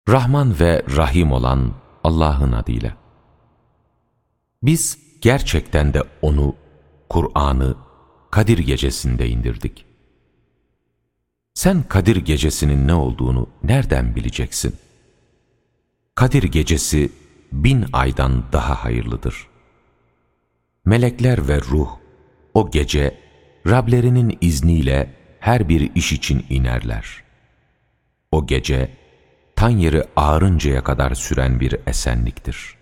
Rahman ve Rahim olan Allah'ın adıyla. Biz gerçekten de onu, Kur'an'ı, Kadir Gecesi'nde indirdik. Sen Kadir Gecesi'nin ne olduğunu nereden bileceksin? Kadir Gecesi 1000 aydan daha hayırlıdır. Melekler ve ruh o gece Rablerinin izniyle her bir iş için inerler. O gece tan yeri ağarıncaya kadar süren bir esenliktir.